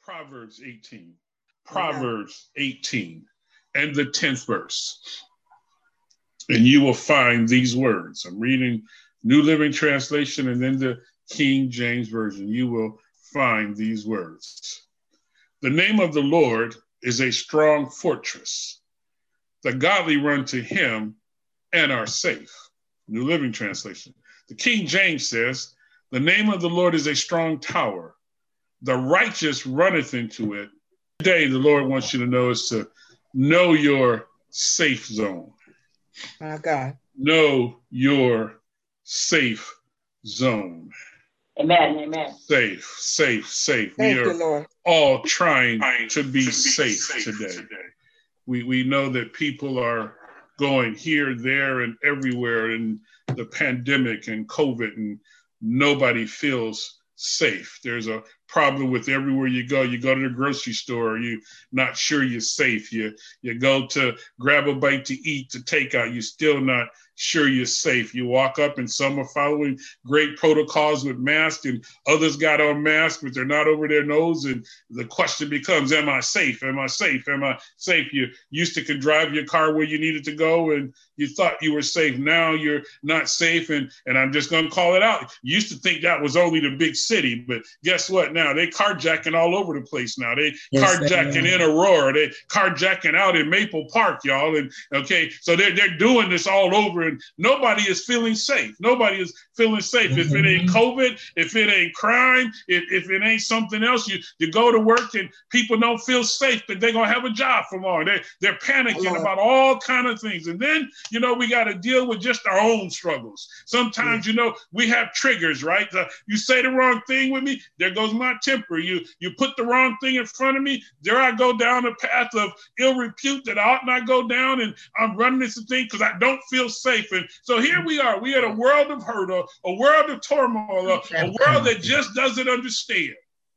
Proverbs 18. Proverbs 18 and the 10th verse. And you will find these words. I'm reading New Living Translation and then the King James Version. You will find these words. The name of the Lord is a strong fortress. The godly run to him and are safe. New Living Translation. The King James says, the name of the Lord is a strong tower. The righteous runneth into it. Today, the Lord wants you to know is to know your safe zone. My God. Know your safe zone. Amen. Amen. Safe. Thank We you, are Lord. all trying to be safe today. We know that people are going here, there, and everywhere in the pandemic and COVID, and nobody feels safe. There's a problem with everywhere you go. You go to the grocery store, you're not sure you're safe. You go to grab a bite to eat, to take out, you're still not sure you're safe. You walk up and some are following great protocols with masks and others got on masks, but they're not over their nose. And the question becomes, am I safe? Am I safe? Am I safe? You used to could drive your car where you needed to go and you thought you were safe. Now you're not safe. And I'm just going to call it out. You used to think that was only the big city, but guess what? Now they carjacking all over the place now. They carjacking in Aurora. They carjacking out in Maple Park, y'all. And okay, so they're doing this all over and nobody is feeling safe. Nobody is feeling safe. If it ain't COVID, if it ain't crime, if it ain't something else, you go to work and people don't feel safe that they're going to have a job for long. They're panicking about all kind of things. And then, we got to deal with just our own struggles. Sometimes, we have triggers, right? You say the wrong thing with me, there goes my temper. You put the wrong thing in front of me, there I go down a path of ill repute that I ought not go down, and I'm running this thing because I don't feel safe. And so here we are. We are in a world of hurt, a world of turmoil, a world that just doesn't understand.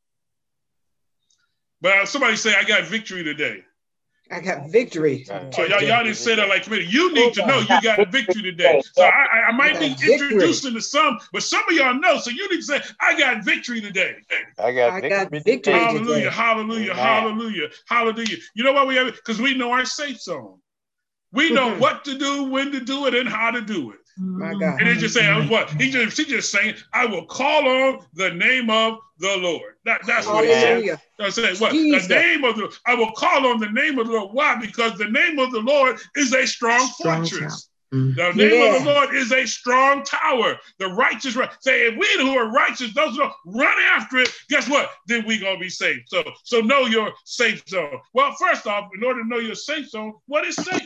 But somebody say, I got victory today. I got victory. Oh, y'all didn't say that like committee. You need to know you got victory today. So I might be introducing to some, but some of y'all know. So you need to say, I got victory today. I got victory. Hallelujah, today. hallelujah, hallelujah, hallelah. You know why we have it? Because we know our safe zone. We know what to do, when to do it, and how to do it. My God. And they just saying what? She just saying, I will call on the name of the Lord. That's what he said. I'm saying what? Jesus. The name of I will call on the name of the Lord. Why? Because the name of the Lord is a strong fortress. The name of the Lord is a strong tower. The righteous say, if we who are righteous, those who run after it, guess what? Then we gonna be safe. So know your safe zone. Well, first off, in order to know your safe zone, what is safe?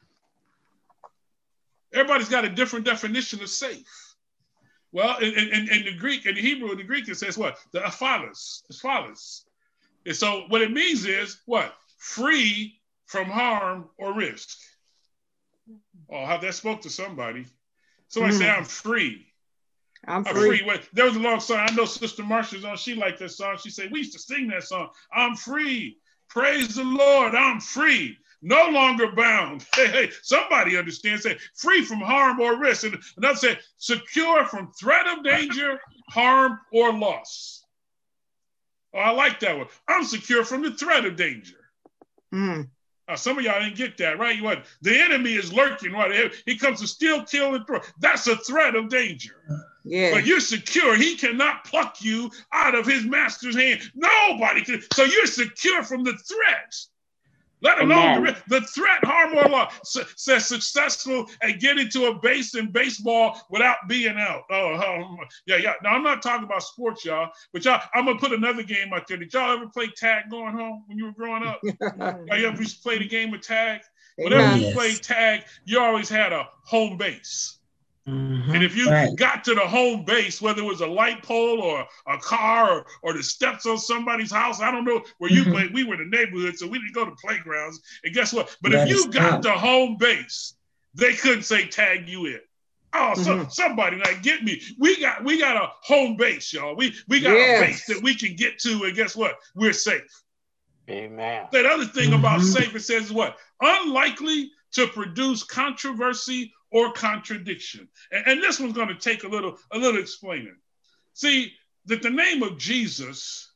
Everybody's got a different definition of safe. Well, in the Greek, in the Hebrew, in the Greek, it says what? The aphalos. And so what it means is what? Free from harm or risk. Oh, how that spoke to somebody. Somebody say, I'm free. I'm free. Well, there was a long song. I know Sister Marsha's on. She liked that song. She said, we used to sing that song. I'm free. Praise the Lord. I'm free. No longer bound. Hey, somebody understands. Say, free from harm or risk. And another said, secure from threat of danger, harm, or loss. Oh, I like that one. I'm secure from the threat of danger. Some of y'all didn't get that, right? What? The enemy is lurking, right? He comes to steal, kill, and throw. That's a threat of danger. Yeah. But you're secure. He cannot pluck you out of his master's hand. Nobody can. So you're secure from the threats. Let alone the threat, harm, or loss. Says successful at getting to a base in baseball without being out. Yeah. Now, I'm not talking about sports, y'all. But y'all, I'm going to put another game out there. Did y'all ever play tag going home when you were growing up? You ever used to play the game of tag? Whenever you played tag, you always had a home base. And if you got to the home base, whether it was a light pole or a car or the steps on somebody's house, I don't know where you played. We were in the neighborhood, so we didn't go to playgrounds. And guess what? But if you got to home base, they couldn't say tag you in. Oh, so somebody like get me. We got a home base, y'all. We got a base that we can get to, and guess what? We're safe. Amen. That other thing about safe, it says what? Unlikely to produce controversy or contradiction. And this one's going to take a little explaining. See, that the name of Jesus,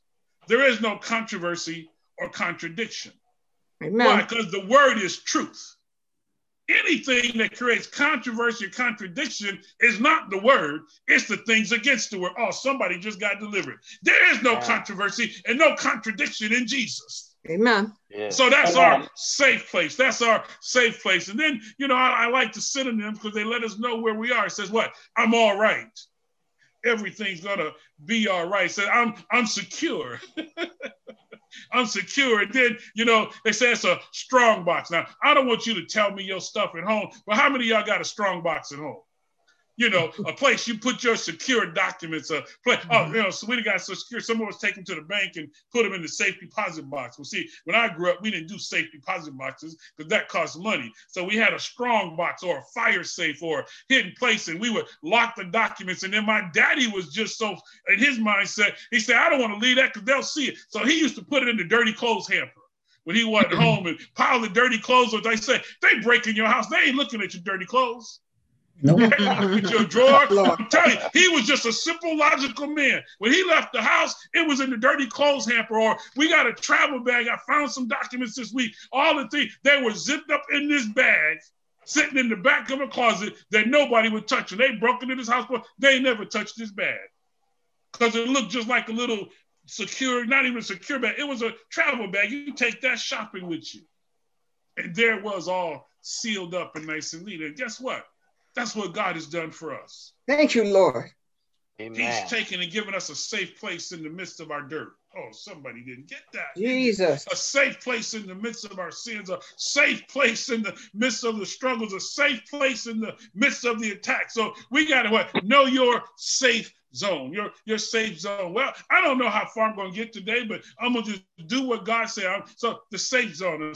there is no controversy or contradiction. Amen. Why? Because the word is truth. Anything that creates controversy or contradiction is not the word, it's the things against the word. Oh, somebody just got delivered. There is no controversy and no contradiction in Jesus. Amen. Yeah. So that's our safe place. That's our safe place. And then, I like to sit in them because they let us know where we are. It says what? I'm all right. Everything's gonna be all right. It says I'm secure. I'm secure. And then, they say it's a strong box. Now, I don't want you to tell me your stuff at home, but how many of y'all got a strong box at home? A place you put your secure documents. So we got so secure. Someone was taken to the bank and put them in the safe deposit box. Well, see, when I grew up, we didn't do safe deposit boxes because that costs money. So we had a strong box or a fire safe or a hidden place, and we would lock the documents. And then my daddy was just so, in his mindset, he said, I don't want to leave that because they'll see it. So he used to put it in the dirty clothes hamper when he wasn't home and pile the dirty clothes. Or they say, they break in your house. They ain't looking at your dirty clothes. Nope. Your drawer. I'm telling you, he was just a simple, logical man. When he left the house, it was in the dirty clothes hamper, or we got a travel bag. I found some documents this week. All the things, they were zipped up in this bag, sitting in the back of a closet that nobody would touch. And they broke into this house, but they never touched this bag because it looked just like a little secure, not even a secure bag. It was a travel bag. You take that shopping with you. And there it was, all sealed up and nice and neat. And guess what? That's what God has done for us. Thank you, Lord. Amen. He's taken and given us a safe place in the midst of our dirt. Oh, somebody didn't get that. Jesus. A safe place in the midst of our sins, a safe place in the midst of the struggles, a safe place in the midst of the attack. So we got to know your safe zone, your safe zone. Well, I don't know how far I'm going to get today, but I'm going to just do what God said. So the safe zone.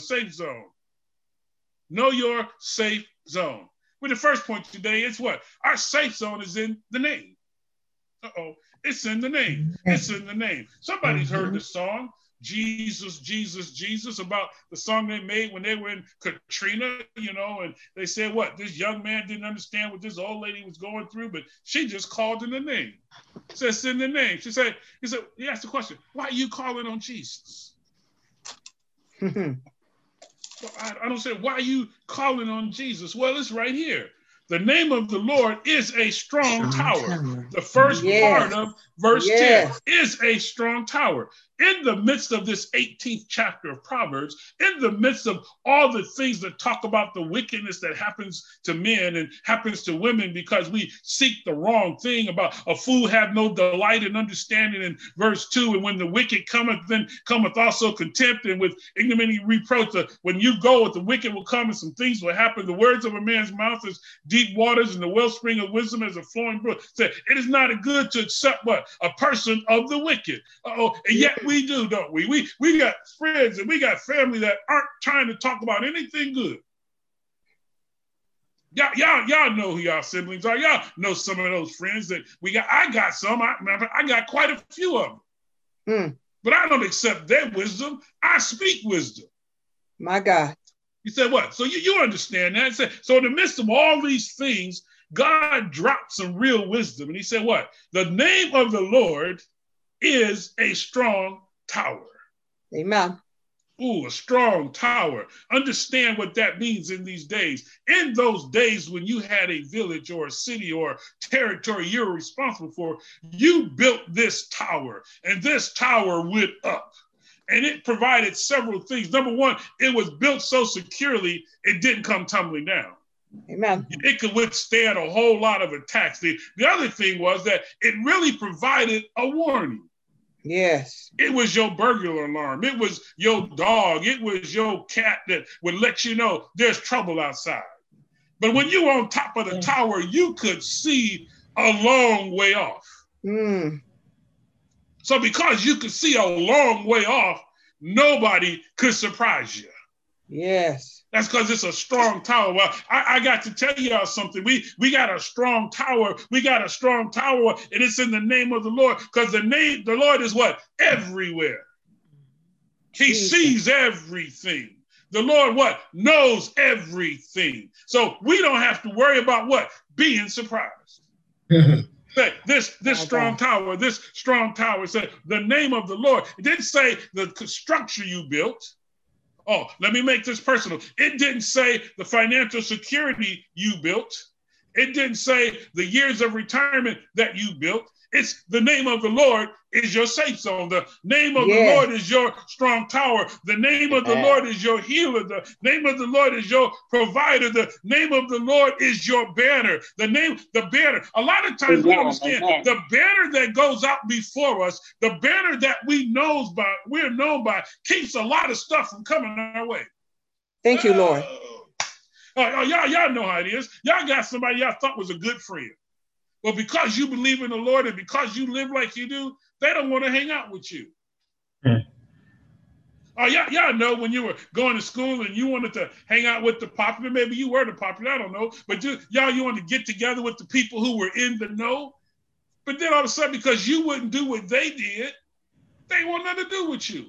Know your safe zone. Well, the first point today is what? Our safe zone is in the name. It's in the name. It's in the name. Somebody's heard the song, Jesus, Jesus, Jesus, about the song they made when they were in Katrina, and they said what? This young man didn't understand what this old lady was going through, but she just called in the name. It says in the name. He asked the question, why are you calling on Jesus? I don't say, why are you calling on Jesus? Well, it's right here. The name of the Lord is a strong tower. The first part of verse 10 is a strong tower. In the midst of this 18th chapter of Proverbs, in the midst of all the things that talk about the wickedness that happens to men and happens to women because we seek the wrong thing, about a fool have no delight in understanding in verse 2, and when the wicked cometh, then cometh also contempt, and with ignominy reproach. When you go, with the wicked will come and some things will happen. The words of a man's mouth is deep waters, and the wellspring of wisdom as a flowing brook. So it is not good to accept what? A person of the wicked. And yet we do, don't we? We got friends and we got family that aren't trying to talk about anything good. Y'all know who y'all siblings are. Y'all know some of those friends that we got. I got some. I got quite a few of them. But I don't accept their wisdom. I speak wisdom. My God. You said what? So you understand that? So in the midst of all these things, God dropped some real wisdom. And he said what? The name of the Lord is a strong tower. Amen. Ooh, a strong tower. Understand what that means in these days. In those days when you had a village or a city or territory you were responsible for, you built this tower, and this tower went up. And it provided several things. Number one, it was built so securely, it didn't come tumbling down. Amen. It could withstand a whole lot of attacks. The other thing was that it really provided a warning. Yes. It was your burglar alarm. It was your dog. It was your cat that would let you know there's trouble outside. But when you were on top of the tower, you could see a long way off. So because you could see a long way off, nobody could surprise you. Yes. That's because it's a strong tower. Well, I got to tell y'all something. We got a strong tower. We got a strong tower, and it's in the name of the Lord, because the Lord is what? Everywhere. He sees everything. The Lord what? Knows everything. So we don't have to worry about what? Being surprised. This strong tower, this strong tower said the name of the Lord. It didn't say the structure you built. Oh, let me make this personal. It didn't say the financial security you built. It didn't say the years of retirement that you built. It's the name of the Lord is your safe zone. The name of the Lord is your strong tower. The name of the Lord is your healer. The name of the Lord is your provider. The name of the Lord is your banner. The banner. A lot of times we understand the banner that goes out before us, the banner that we're known by, keeps a lot of stuff from coming our way. Thank you, Lord. Y'all know how it is. Y'all got somebody y'all thought was a good friend. But because you believe in the Lord and because you live like you do, they don't want to hang out with you. Y'all know when you were going to school and you wanted to hang out with the popular, maybe you were the popular, I don't know, but you wanted to get together with the people who were in the know. But then all of a sudden, because you wouldn't do what they did, they want nothing to do with you.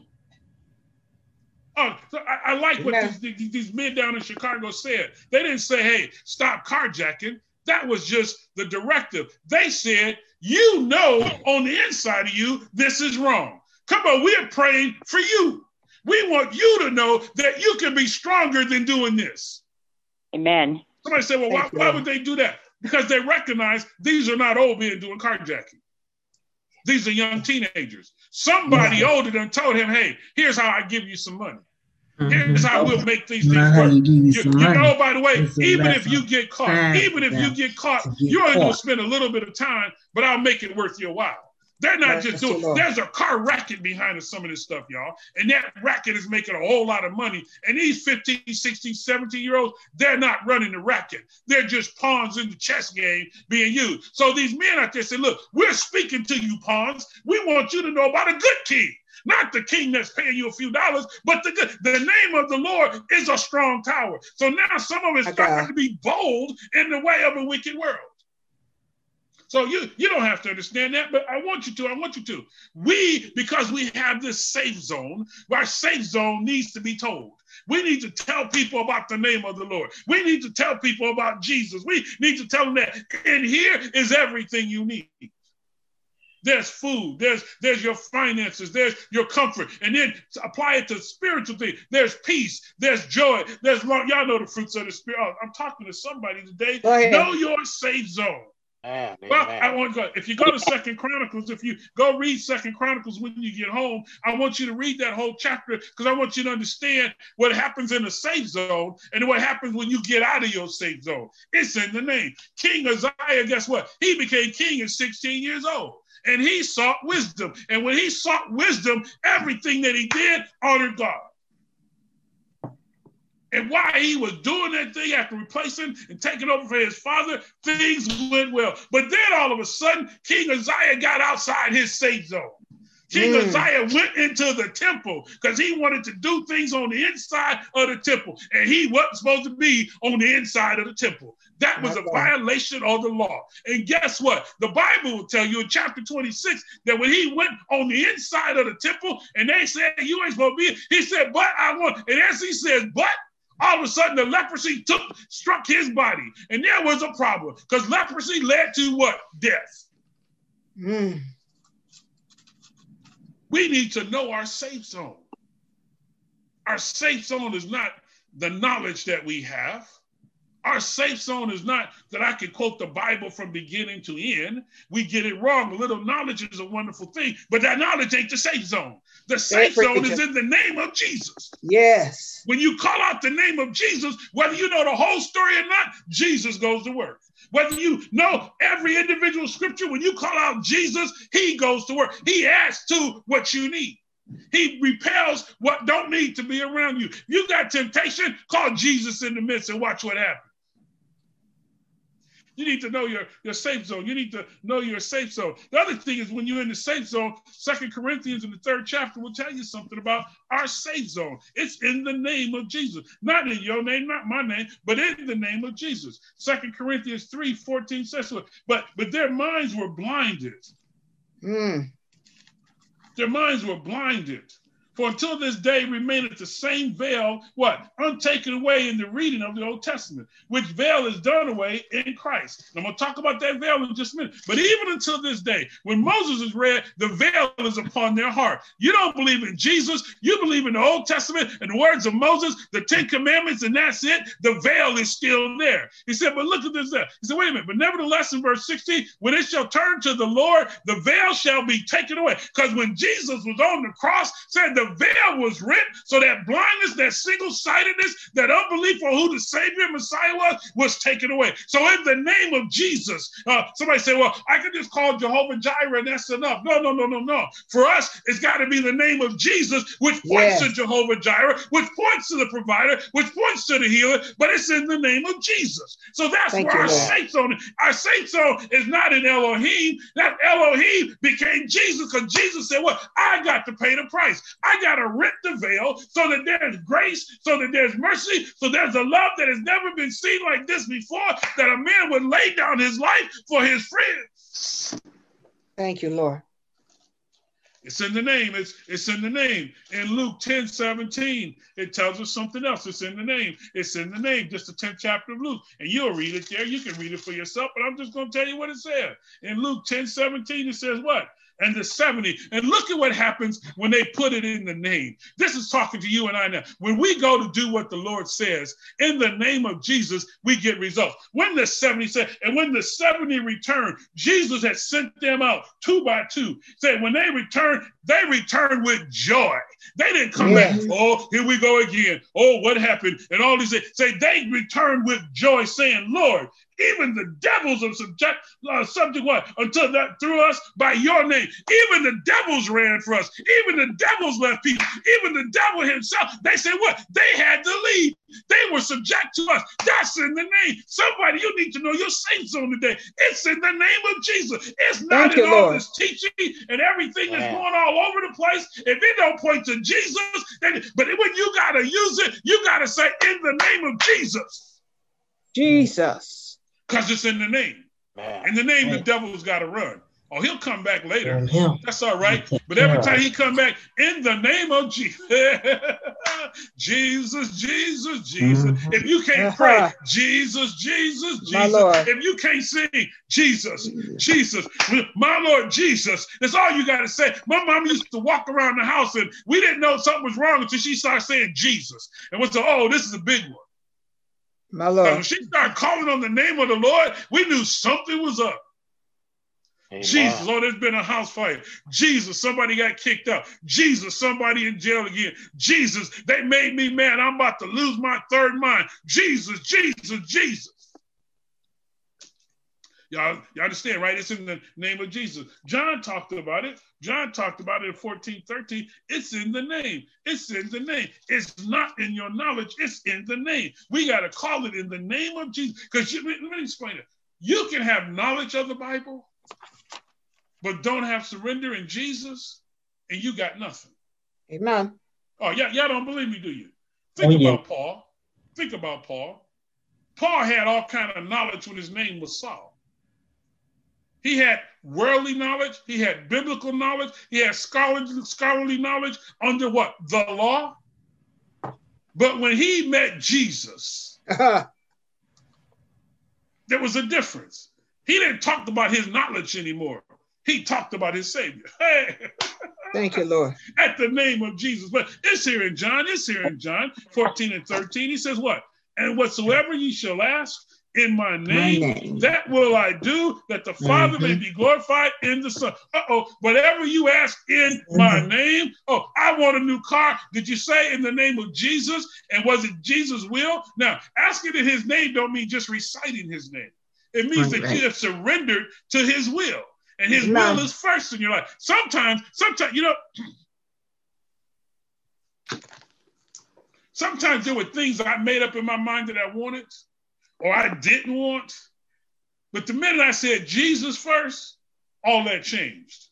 So I like what these men down in Chicago said. They didn't say, hey, stop carjacking. That was just the directive. They said, you know, on the inside of you, this is wrong. Come on, we're praying for you. We want you to know that you can be stronger than doing this. Amen. Somebody said, well, why would they do that? Because they recognize these are not old men doing carjacking. These are young teenagers. Somebody older than told him, hey, here's how I give you some money. Here's how we'll make these things work. You know, by the way, even if you get caught, you're only going to spend a little bit of time, but I'll make it worth your while. They're not just doing, there's a car racket behind some of this stuff, y'all. And that racket is making a whole lot of money. And these 15, 16, 17-year-olds, they're not running the racket. They're just pawns in the chess game being used. So these men out there say, look, we're speaking to you pawns. We want you to know about a good king. Not the king that's paying you a few dollars, but the name of the Lord is a strong tower. So now some of us starting to be bold in the way of a wicked world. So you don't have to understand that, but I want you to. Because we have this safe zone, our safe zone needs to be told. We need to tell people about the name of the Lord. We need to tell people about Jesus. We need to tell them that in here is everything you need. There's food, there's your finances, there's your comfort. And then apply it to spiritual things. There's peace, there's joy, there's love. Y'all know the fruits of the Spirit. Oh, I'm talking to somebody today. Know your safe zone. Amen. Well, I want to go. If you go to 2 Chronicles, if you go read 2 Chronicles when you get home, I want you to read that whole chapter because I want you to understand what happens in the safe zone and what happens when you get out of your safe zone. It's in the name. King Uzziah, guess what? He became king at 16 years old. And he sought wisdom. And when he sought wisdom, everything that he did honored God. And while he was doing that thing after replacing and taking over for his father, things went well. But then all of a sudden, King Uzziah got outside his safe zone. King Uzziah went into the temple because he wanted to do things on the inside of the temple. And he wasn't supposed to be on the inside of the temple. That was a violation of the law. And guess what? The Bible will tell you in chapter 26 that when he went on the inside of the temple and they said, you ain't supposed to be, he said, but I want, and as he says, but all of a sudden the leprosy struck his body. And there was a problem because leprosy led to what? Death. We need to know our safe zone. Our safe zone is not the knowledge that we have. Our safe zone is not that I can quote the Bible from beginning to end. We get it wrong. A little knowledge is a wonderful thing, but that knowledge ain't the safe zone. The safe zone is in the name of Jesus. Yes. When you call out the name of Jesus, whether you know the whole story or not, Jesus goes to work. Whether you know every individual scripture, when you call out Jesus, he goes to work. He adds to what you need. He repels what don't need to be around you. You got temptation, call Jesus in the midst and watch what happens. You need to know your safe zone. You need to know your safe zone. The other thing is when you're in the safe zone, 2 Corinthians in the 3rd chapter will tell you something about our safe zone. It's in the name of Jesus. Not in your name, not my name, but in the name of Jesus. 2 Corinthians 3:14 says so. But their minds were blinded. Their minds were blinded. For until this day remaineth the same veil, what? Untaken away in the reading of the Old Testament, which veil is done away in Christ. And I'm going to talk about that veil in just a minute. But even until this day, when Moses is read, the veil is upon their heart. You don't believe in Jesus. You believe in the Old Testament and the words of Moses, the 10 Commandments, and that's it. The veil is still there. He said, but look at this there. He said, wait a minute. But nevertheless, in verse 16, when it shall turn to the Lord, the veil shall be taken away. Because when Jesus was on the cross, said the veil was rent, so that blindness, that single-sightedness, that unbelief for who the Savior Messiah was taken away. So in the name of Jesus, somebody say, well, I can just call Jehovah Jireh and that's enough. No. For us, it's got to be the name of Jesus, which points to Jehovah Jireh, which points to the provider, which points to the healer, but it's in the name of Jesus. So that's where our say so. Our say so is not in Elohim. That Elohim became Jesus because Jesus said, well, I got to pay the price. I got to rip the veil so that there's grace, so that there's mercy, so there's a love that has never been seen like this before, that a man would lay down his life for his friends. Thank you, Lord. It's in the name. It's in the name. In Luke 10:17, it tells us something else. It's in the name. It's in the name. Just the 10th chapter of Luke. And you'll read it there. You can read it for yourself, but I'm just going to tell you what it said. In Luke 10:17, it says what? And the 70. And look at what happens when they put it in the name. This is talking to you and I now. When we go to do what the Lord says, in the name of Jesus, we get results. When the 70 said, and when the 70 returned, Jesus had sent them out 2 by 2. Said when they returned with joy. They didn't come back, oh, here we go again. Oh, what happened? And all these things. Say they returned with joy, saying, Lord, even the devils are subject what? Until that through us by your name. Even the devils ran for us. Even the devils left people. Even the devil himself. They said what? They had to leave. They were subject to us. That's in the name. Somebody, you need to know your saints on today. It's in the name of Jesus. It's not in all this teaching and everything that's going all over the place. If it don't point to Jesus, then, but when you got to use it, you got to say in the name of Jesus. Jesus. Because it's in the name. In the name, the devil's got to run. Oh, he'll come back later. That's all right. But every time he come back, in the name of Jesus, Jesus. If you can't pray, Jesus. If you can't sing, Jesus, my Lord Jesus. That's all you got to say. My mom used to walk around the house and we didn't know something was wrong until she started saying Jesus. And we said, oh, this is a big one. My Lord. When she started calling on the name of the Lord, we knew something was up. Amen. Jesus, oh, there's been a house fire. Jesus, somebody got kicked out. Jesus, somebody in jail again. Jesus, they made me mad. I'm about to lose my third mind. Jesus. Y'all understand, right? It's in the name of Jesus. John talked about it. John talked about it in 14:13. It's in the name. It's in the name. It's not in your knowledge. It's in the name. We got to call it in the name of Jesus. Because let me explain it. You can have knowledge of the Bible, but don't have surrender in Jesus, and you got nothing. Amen. Oh, y'all don't believe me, do you? Think about Paul. Think about Paul. Paul had all kind of knowledge when his name was Saul. He had worldly knowledge. He had biblical knowledge. He had scholarly knowledge under what? The law. But when he met Jesus, there was a difference. He didn't talk about his knowledge anymore. He talked about his Savior. Hey. Thank you, Lord. At the name of Jesus. But it's here in John 14 and 13. He says what? And whatsoever ye shall ask in my name, that will I do, that the Father may be glorified in the Son. Whatever you ask in my name. Oh, I want a new car. Did you say in the name of Jesus? And was it Jesus' will? Now, asking in his name don't mean just reciting his name. It means that you have surrendered to his will. And his will is first in your life. Sometimes, sometimes there were things that I made up in my mind that I wanted or I didn't want. But the minute I said Jesus first, all that changed.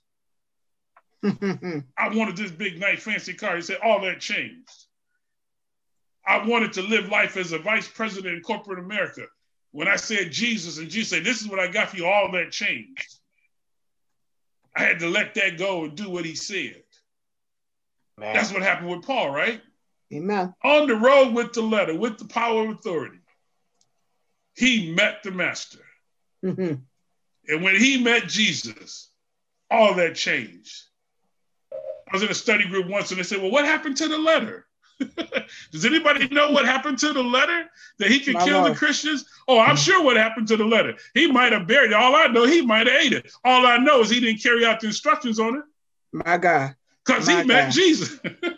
I wanted this big, nice, fancy car. He said, all that changed. I wanted to live life as a vice president in corporate America. When I said Jesus, and Jesus said, this is what I got for you, all that changed. I had to let that go and do what he said. Man. That's what happened with Paul, right? Amen. On the road with the letter, with the power of authority, he met the master. Mm-hmm. And when he met Jesus, all that changed. I was in a study group once and they said, well, what happened to the letter? Does anybody know what happened to the letter? That he could kill the Christians? Oh, I'm sure what happened to the letter. He might have buried it. All I know, he might have ate it. All I know is he didn't carry out the instructions on it. My God. Because he met Jesus.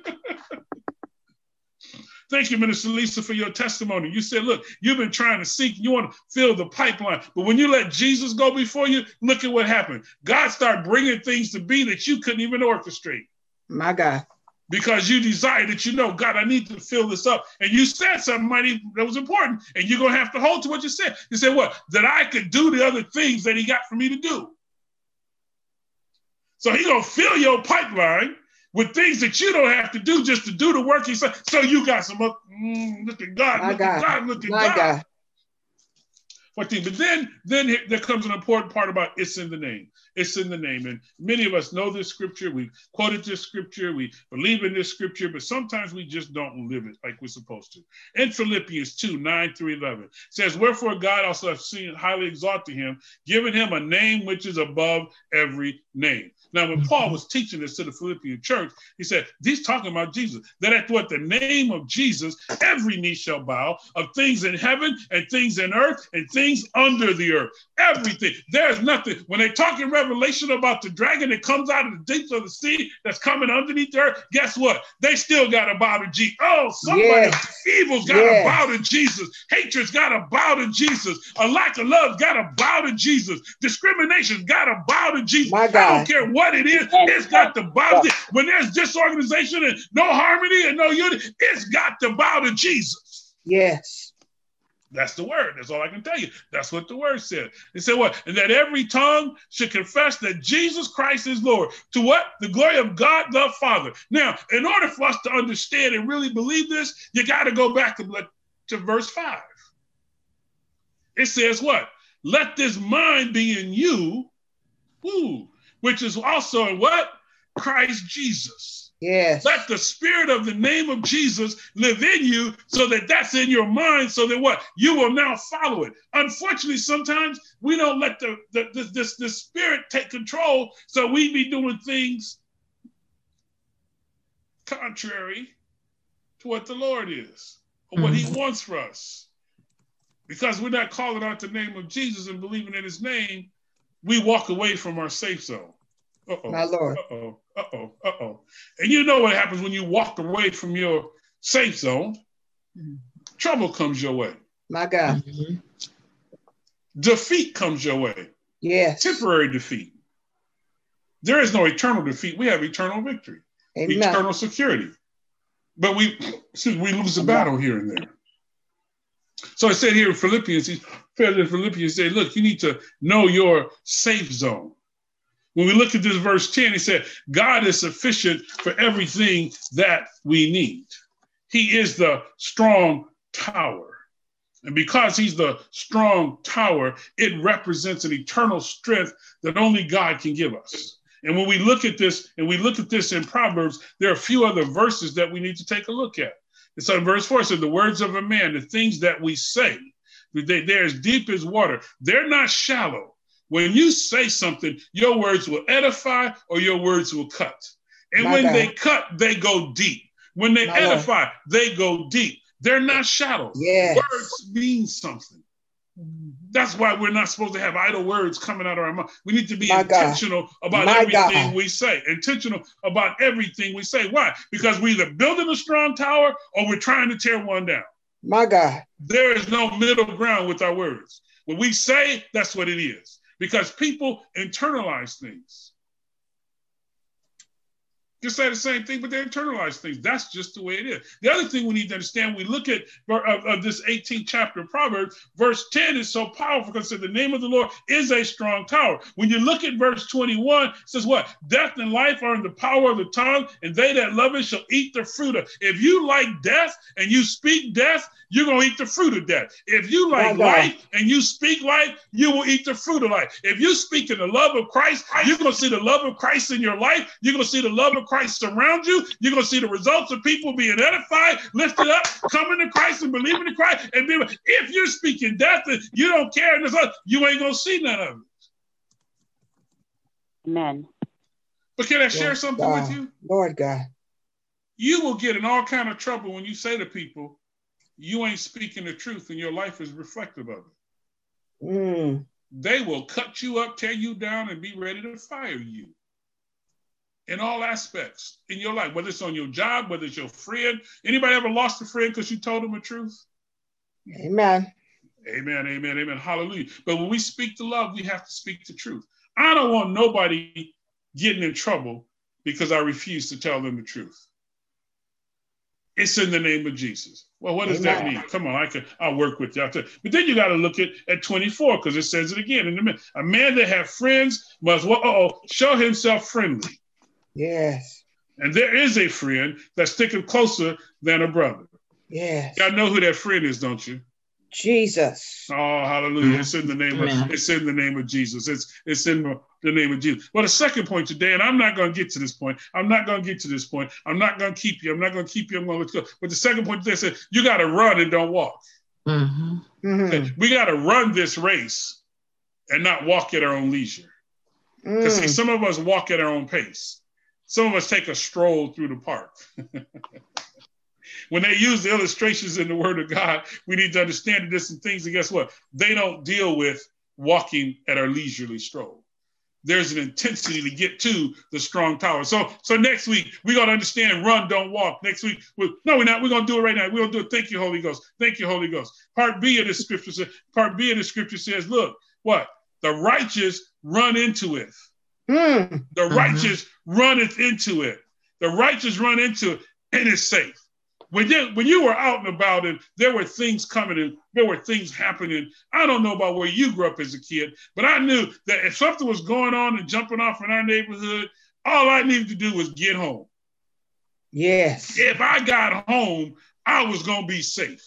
Thank you, Minister Lisa, for your testimony. You said, look, you've been trying to seek, you want to fill the pipeline. But when you let Jesus go before you, look at what happened. God started bringing things to be that you couldn't even orchestrate. My God. Because you desire that, God, I need to fill this up. And you said something that was important. And you're going to have to hold to what you said. You said what? That I could do the other things that he got for me to do. So he's going to fill your pipeline with things that you don't have to do just to do the work he said. So you got some, look at God, look at God, look at God. But then there comes an important part about it's in the name. It's in the name. And many of us know this scripture. We quoted this scripture. We believe in this scripture, but sometimes we just don't live it like we're supposed to. In Philippians 2, 9-11, it says, wherefore God also hath seen highly exalted him, giving him a name which is above every name. Now, when Paul was teaching this to the Philippian church, he said, he's talking about Jesus, that at what the name of Jesus, every knee shall bow, of things in heaven and things in earth and things under the earth. Everything. There's nothing. When they talk in Revelation about the dragon that comes out of the deeps of the sea that's coming underneath the earth, guess what? They still got to bow to Jesus. Oh, somebody, evil's got to bow to Jesus. Hatred's got to bow to Jesus. A lack of love got to bow to Jesus. Discrimination's got to bow to Jesus. I don't care what it is, it's got to bow to. When there's disorganization and no harmony and no unity, it's got to bow to Jesus. Yes. That's the word. That's all I can tell you. That's what the word said. It said what? And that every tongue should confess that Jesus Christ is Lord. To what? The glory of God the Father. Now, in order for us to understand and really believe this, you got to go back to verse 5. It says what? Let this mind be in you, which is also in what? Christ Jesus. Yes. Let the spirit of the name of Jesus live in you so that that's in your mind so that what? You will now follow it. Unfortunately, sometimes we don't let the spirit take control, so we be doing things contrary to what the Lord is or what he wants for us. Because we're not calling out the name of Jesus and believing in his name, we walk away from our safe zone. My Lord. And you know what happens when you walk away from your safe zone? Trouble comes your way. My God. Defeat comes your way. Yes. Temporary defeat. There is no eternal defeat. We have eternal victory. Amen. Eternal security. But we lose the battle here and there. So I said here in Philippians, he said, look, you need to know your safe zone. When we look at this verse 10, he said, God is sufficient for everything that we need. He is the strong tower. And because he's the strong tower, it represents an eternal strength that only God can give us. And when we look at this, and we look at this in Proverbs, there are a few other verses that we need to take a look at. And so in verse 4, it says, the words of a man, the things that we say, they're as deep as water. They're not shallow. When you say something, your words will edify or your words will cut. And when they cut, they go deep. When they edify, they go deep. They're not shallow. Yes. Words mean something. That's why we're not supposed to have idle words coming out of our mouth. We need to be intentional about everything we say. Intentional about everything we say. Why? Because we're either building a strong tower or we're trying to tear one down. My God. There is no middle ground with our words. What we say, that's what it is. Because people internalize things. Just say the same thing, but they internalize things. That's just the way it is. The other thing we need to understand, we look at this 18th chapter of Proverbs, verse 10 is so powerful because it says the name of the Lord is a strong tower. When you look at verse 21, it says what? Death and life are in the power of the tongue, and they that love it shall eat the fruit of. If you like death and you speak death, you're going to eat the fruit of death. If you like life and you speak life, you will eat the fruit of life. If you speak in the love of Christ, you're going to see the love of Christ in your life. You're going to see the love of of Christ surround you, you're going to see the results of people being edified, lifted up, coming to Christ and believing in Christ. And if you're speaking death and you don't care, you ain't going to see none of it. Amen. But can I share something with you? Lord God. You will get in all kind of trouble when you say to people, you ain't speaking the truth and your life is reflective of it. They will cut you up, tear you down, and be ready to fire you. In all aspects in your life, whether it's on your job, whether it's your friend. Anybody ever lost a friend because you told them the truth? Amen. Amen, amen, amen. Hallelujah. But when we speak the love, we have to speak the truth. I don't want nobody getting in trouble because I refuse to tell them the truth. It's in the name of Jesus. Well, what does that mean? Come on, I'll work with you. But then you got to look at 24 because it says it again. A man that have friends must show himself friendly. Yes. And there is a friend that's sticking closer than a brother. Yes. Y'all know who that friend is, don't you? Jesus. Oh, hallelujah. It's in the name of Jesus. It's in the name of Jesus. Well, the second point today, and I'm not going to get to this point. I'm not going to keep you. I'm going to let you go. But the second point today said, you got to run and don't walk. Okay? We got to run this race and not walk at our own leisure. Because see, some of us walk at our own pace. Some of us take a stroll through the park. When they use the illustrations in the Word of God, we need to understand this and things. And guess what? They don't deal with walking at our leisurely stroll. There's an intensity to get to the strong tower. So next week, we're going to understand run, don't walk. Next week, we're not. We're going to do it right now. We're going to do it. Thank you, Holy Ghost. Thank you, Holy Ghost. Part B of the scripture says, look, what? The righteous run into it. The righteous runneth into it. The righteous run into it, and it's safe. When you were out and about and there were things coming and there were things happening, I don't know about where you grew up as a kid, but I knew that if something was going on and jumping off in our neighborhood, all I needed to do was get home. Yes. If I got home, I was going to be safe.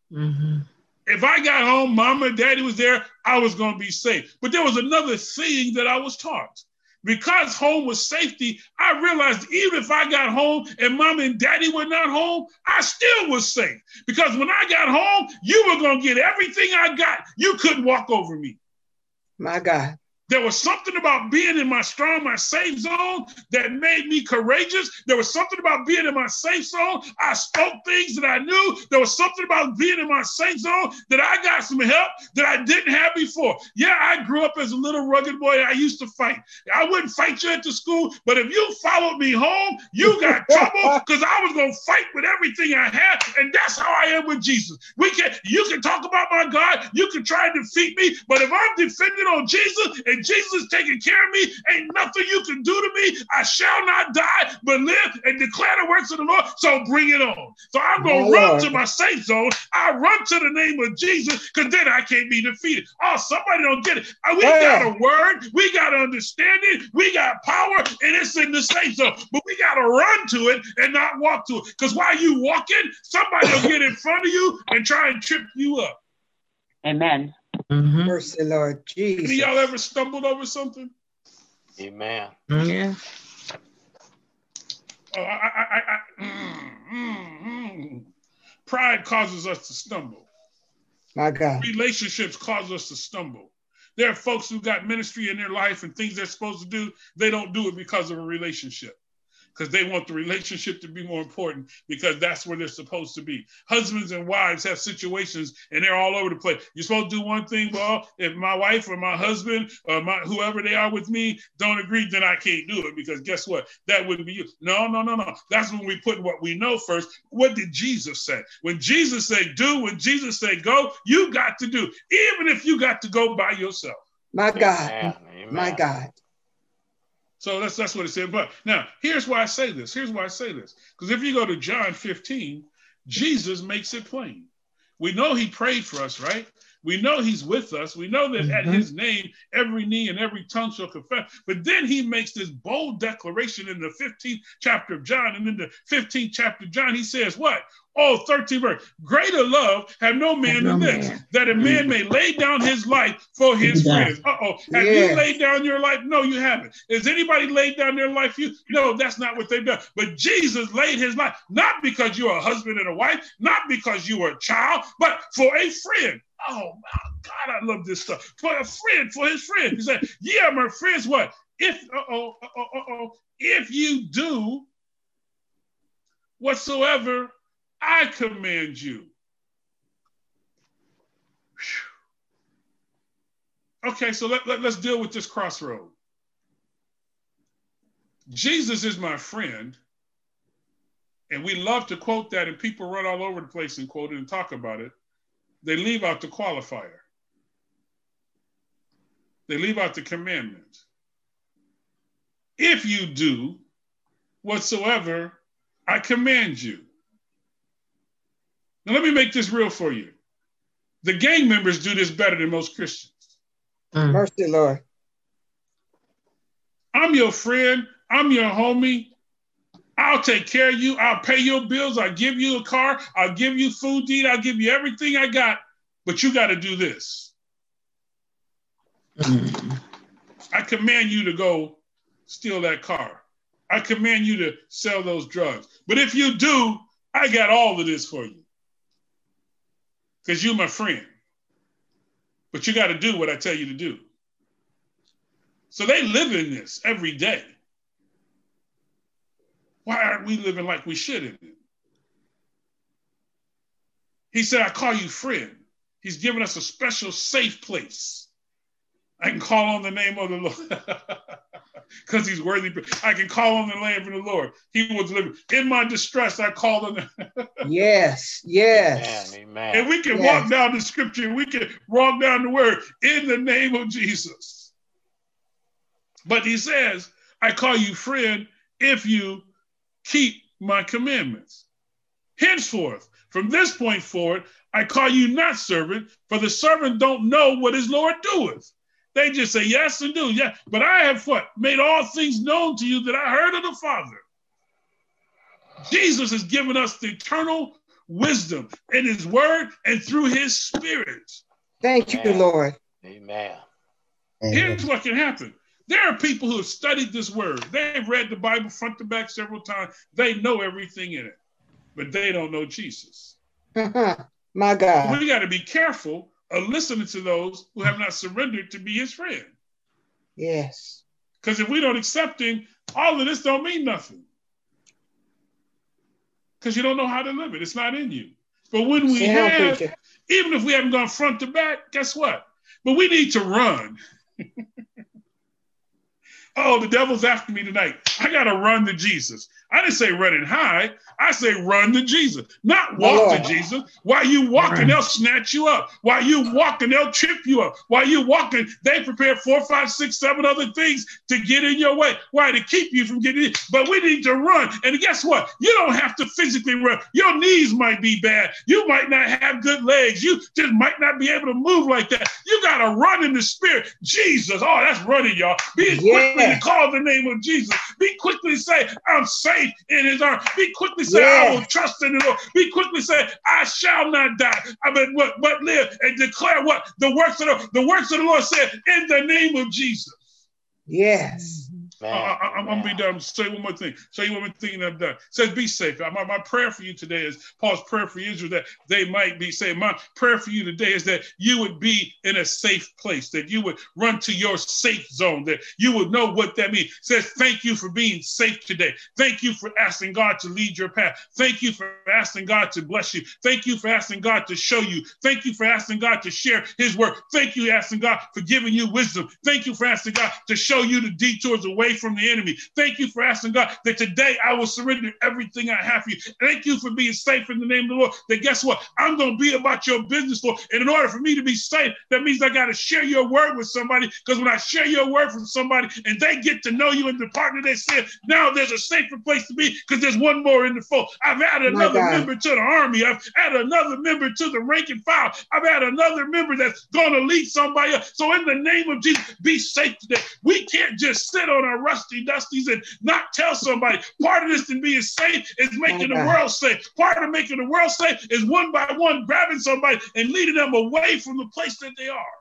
If I got home, mama and daddy was there, I was going to be safe. But there was another thing that I was taught. Because home was safety, I realized even if I got home and mom and daddy were not home, I still was safe. Because when I got home, you were going to get everything I got. You couldn't walk over me. My God. There was something about being in my safe zone that made me courageous. There was something about being in my safe zone. I spoke things that I knew. There was something about being in my safe zone that I got some help that I didn't have before. Yeah, I grew up as a little rugged boy. I used to fight. I wouldn't fight you at the school, but if you followed me home, you got trouble because I was going to fight with everything I had, and that's how I am with Jesus. You can talk about my God. You can try and defeat me, but if I'm defending on Jesus and Jesus taking care of me, ain't nothing you can do to me. I shall not die, but live and declare the works of the Lord. So bring it on. So I'm going to run to my safe zone. I run to the name of Jesus because then I can't be defeated. Oh, somebody don't get it. We got a word. We got understanding. We got power, and it's in the safe zone. But we got to run to it and not walk to it. Because while you walking, somebody will get in front of you and try and trip you up. Amen. Mercy, Lord Jesus. Any of y'all ever stumbled over something? Amen. Yeah. Pride causes us to stumble. My God. Relationships cause us to stumble. There are folks who got ministry in their life and things they're supposed to do. They don't do it because of a relationship. Because they want the relationship to be more important because that's where they're supposed to be. Husbands and wives have situations and they're all over the place. You're supposed to do one thing. Well, if my wife or my husband or whoever they are with me don't agree, then I can't do it because guess what? That wouldn't be you. No. That's when we put what we know first. What did Jesus say? When Jesus said do, when Jesus said go, you got to do. Even if you got to go by yourself. My God. Amen. My God. So that's what it said. But now, here's why I say this. Because if you go to John 15, Jesus makes it plain. We know he prayed for us, right? We know he's with us. We know that at his name, every knee and every tongue shall confess. But then he makes this bold declaration in the 15th chapter of John. And in the 15th chapter of John, he says what? Oh, 13 verse. Greater love have no man than this, that a man may lay down his life for his friends. Have you laid down your life? No, you haven't. Has anybody laid down their life for you? No, that's not what they've done. But Jesus laid his life, not because you're a husband and a wife, not because you are a child, but for a friend. Oh, my God, I love this stuff. For a friend, for his friend. He said, ye are my friends, what? If you do whatsoever I command you. Okay, so let's deal with this crossroad. Jesus is my friend, and we love to quote that, and people run all over the place and quote it and talk about it. They leave out the qualifier. They leave out the commandment. If you do whatsoever I command you. Now, let me make this real for you. The gang members do this better than most Christians. Mercy, Lord. I'm your friend. I'm your homie. I'll take care of you. I'll pay your bills. I'll give you a car. I'll give you food to eat. I'll give you everything I got. But you got to do this. I command you to go steal that car. I command you to sell those drugs. But if you do, I got all of this for you. Because you're my friend. But you got to do what I tell you to do. So they live in this every day. Why aren't we living like we should in it? He said, I call you friend. He's given us a special safe place. I can call on the name of the Lord because he's worthy. I can call on the name of the Lord. He will deliver. In my distress, I call on him. Yes. Amen. And we can walk down the scripture. And we can walk down the word in the name of Jesus. But he says, I call you friend if you keep my commandments. Henceforth, from this point forward, I call you not servant, for the servant don't know what his Lord doeth. They just say yes and do. Yeah. But I have what? Made all things known to you that I heard of the Father. Jesus has given us the eternal wisdom in his word and through his spirit. Thank you, Lord. Amen. Here's what can happen. There are people who have studied this word. They've read the Bible front to back several times. They know everything in it, but they don't know Jesus. My God. We got to be careful of listening to those who have not surrendered to be his friend. Yes. Because if we don't accept him, all of this don't mean nothing. Because you don't know how to live it. It's not in you. But when we have, even if we haven't gone front to back, guess what? But we need to run. Oh, the devil's after me tonight. I got to run to Jesus. I didn't say run and hide. I say run to Jesus, not walk to Jesus. While you walking, they'll snatch you up. While you walking, they'll trip you up. While you walking, they prepare 4, 5, 6, 7 other things to get in your way. Why? To keep you from getting in. But we need to run. And guess what? You don't have to physically run. Your knees might be bad. You might not have good legs. You just might not be able to move like that. You got to run in the spirit. Jesus. Oh, that's running, y'all. Be quickly to call the name of Jesus. Be quickly say, I'm safe in his arms. Be quickly say, I will trust in the Lord. Be quickly say, I shall not die, but live and declare what? The works of the Lord said, in the name of Jesus. Yes. I'm going to be done. Say one more thing. Say one more thing and I'm done. It says, be safe. My prayer for you today is, Paul's prayer for Israel, that they might be safe. My prayer for you today is that you would be in a safe place, that you would run to your safe zone, that you would know what that means. It says, thank you for being safe today. Thank you for asking God to lead your path. Thank you for asking God to bless you. Thank you for asking God to show you. Thank you for asking God to share his word. Thank you for asking God for giving you wisdom. Thank you for asking God to show you the detours away from the enemy. Thank you for asking God that today I will surrender everything I have for you. Thank you for being safe in the name of the Lord. That guess what? I'm going to be about your business, Lord. And in order for me to be safe, that means I got to share your word with somebody. Because when I share your word with somebody and they get to know you and the partner they said, now there's a safer place to be because there's one more in the fold. I've added another member to the army. I've added another member to the rank and file. I've added another member that's going to lead somebody else. So in the name of Jesus, be safe today. We can't just sit on our rusty dusties and not tell somebody. Part of this in being safe is making the world safe. Part of making the world safe is one by one grabbing somebody and leading them away from the place that they are.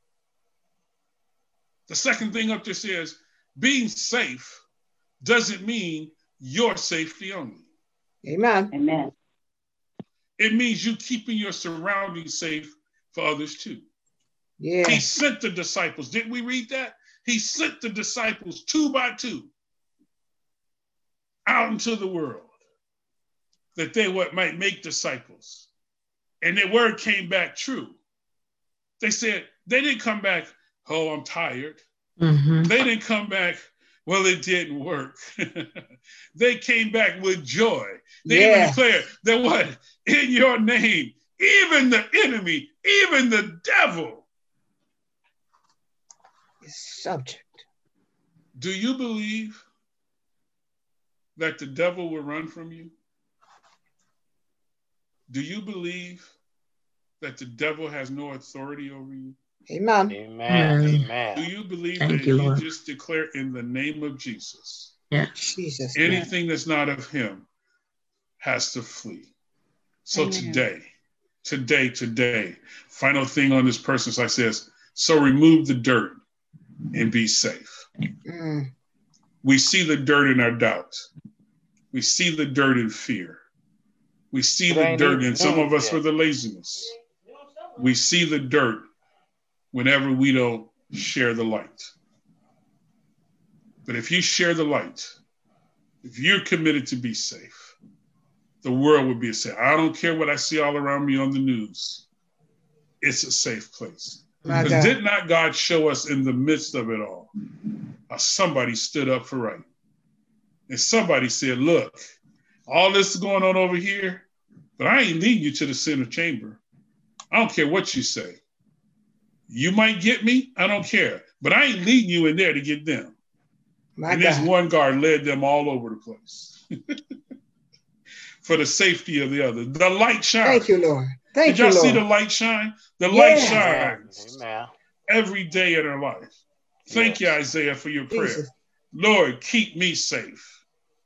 The second thing up there says, being safe doesn't mean your safety only. Amen. Amen. It means you keeping your surroundings safe for others too. Yeah. He sent the disciples. Didn't we read that? He sent the disciples 2 by 2 out into the world that they might make disciples. And their word came back true. They said, they didn't come back, oh, I'm tired. Mm-hmm. They didn't come back, well, it didn't work. They came back with joy. They even declared that what? In your name, even the enemy, even the devil is subject. Do you believe that the devil will run from you? Do you believe that the devil has no authority over you? Amen. Amen. Amen. Do you believe Thank that you, you Lord. just declare in the name of Jesus? Yeah. Jesus. Anything that's not of him has to flee. So today, final thing on this person's life says, so remove the dirt and be safe. Mm. We see the dirt in our doubt. We see the dirt in fear. We see the dirt in some of us for the laziness. We see the dirt whenever we don't share the light. But if you share the light, if you're committed to be safe, the world would be safe. I don't care what I see all around me on the news. It's a safe place. Because did not God show us in the midst of it all, how somebody stood up for right? And somebody said, look, all this is going on over here, but I ain't leading you to the center chamber. I don't care what you say. You might get me, I don't care. But I ain't leading you in there to get them. And this one guard led them all over the place. For the safety of the other. The light shines. Thank you, Lord. Did y'all see the light shine? The light shines every day in our life. Thank you, Isaiah, for your prayer. Jesus. Lord, keep me safe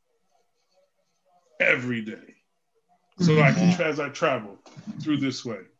every day. So I can, as I travel through this way.